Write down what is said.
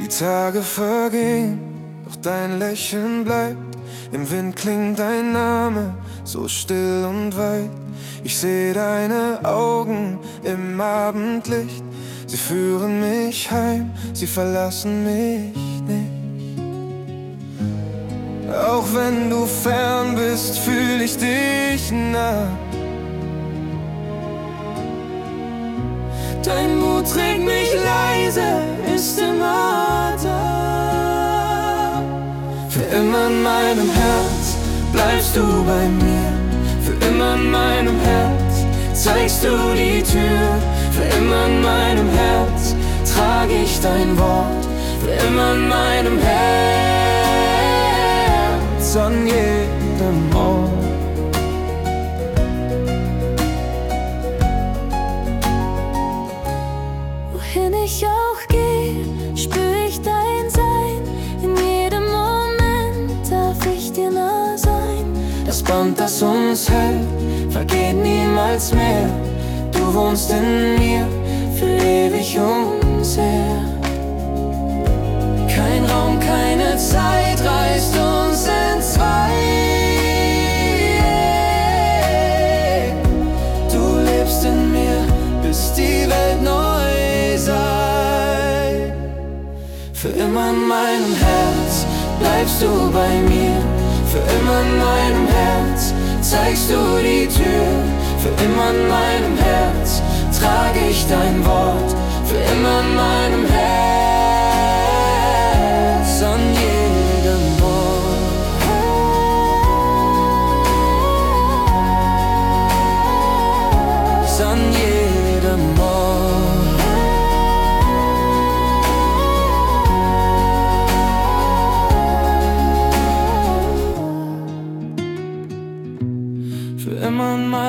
Tage vergehen, doch dein Lächeln bleibt. Im Wind klingt dein Name, so still und weit. Ich sehe deine Augen im Abendlicht. Sie führen mich heim, sie verlassen mich nicht. Auch wenn du fern bist, fühl ich dich nah. Dein Mut trägt mich leise, ist immer da. Für immer in meinem Herz bleibst du bei mir. Für immer in meinem Herz zeigst du die Tür. Für immer in meinem Herz trage ich dein Wort. Für immer in meinem Herz, an jedem Ort. Wohin ich auch gehe, spür ich dein Sein. In jedem Moment darf ich dir nah sein. Das Band, das uns hält, vergeht niemals mehr. Du wohnst in mir, für ewig uns her. Kein Raum, keine Zeit reißt uns entzwei. Du lebst in mir, bis die Welt neu sei. Für immer in meinem Herz bleibst du bei mir. Für immer in meinem Herz zeigst du die Tür. Für immer in meinem Herz trage ich dein Wort. Für immer in meinem Herz, an jedem Ort. An jedem Ort. Für immer in meinem